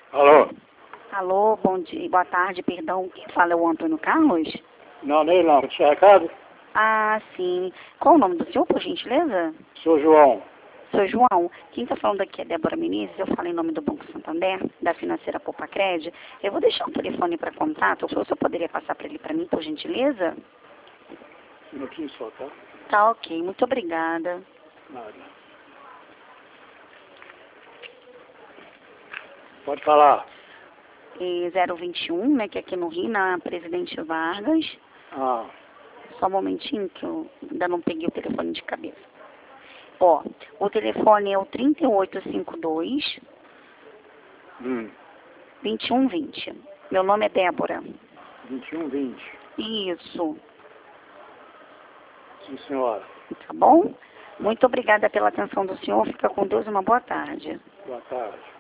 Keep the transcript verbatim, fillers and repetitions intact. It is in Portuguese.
Alô? Alô, bom dia, boa tarde, perdão, quem fala é o Antônio Carlos? Não, nem não. Tinha recado? Ah, sim. Qual o nome do senhor, por gentileza? Sou João. Sou João. Quem está falando aqui é Débora Menezes, eu falo em nome do Banco Santander, da financeira Popacred. Eu vou deixar um telefone para contato, o senhor só poderia passar para ele para mim, por gentileza? Um minutinho só, tá? Tá ok, muito obrigada. Nada. Pode falar. E zero vinte e um, né, que é aqui no Rio, na Presidente Vargas. Ah, Só um momentinho que eu ainda não peguei o telefone de cabeça. Ó, o telefone é o trinta e oito cinquenta e dois, hum, vinte e um vinte. Meu nome é Débora. vinte e um, vinte. Isso, Sim, senhora. tá bom? Muito obrigada pela atenção do senhor. Fica com Deus e uma boa tarde. Boa tarde.